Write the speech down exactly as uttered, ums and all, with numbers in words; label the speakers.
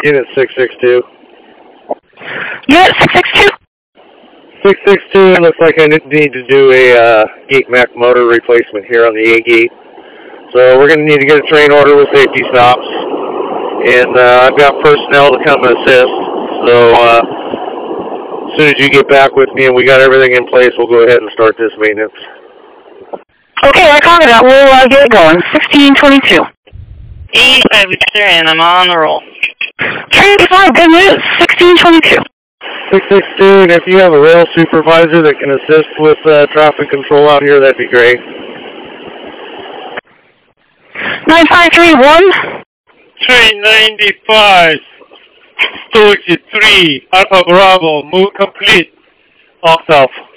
Speaker 1: Unit six six two.
Speaker 2: Unit six six two.
Speaker 1: six six two, it looks like I need to do a uh, gate Mac motor replacement here on the A gate. So we're going to need to get a train order with safety stops. And uh, I've got personnel to come and assist. So uh, as soon as you get back with me and we got everything in place, we'll go ahead and start this maintenance.
Speaker 2: Okay, I copy that. We'll uh, get it going. sixteen twenty-two.
Speaker 3: eighty-five, and I'm on the roll.
Speaker 2: Train eighty-five, good news. sixteen twenty-two.
Speaker 1: six six two, and if you have a rail supervisor that can assist with uh, traffic control out here, that'd be great.
Speaker 2: nine five three one.
Speaker 4: Train ninety-five, Stoichi three, Alpha Bravo, move complete. Off south.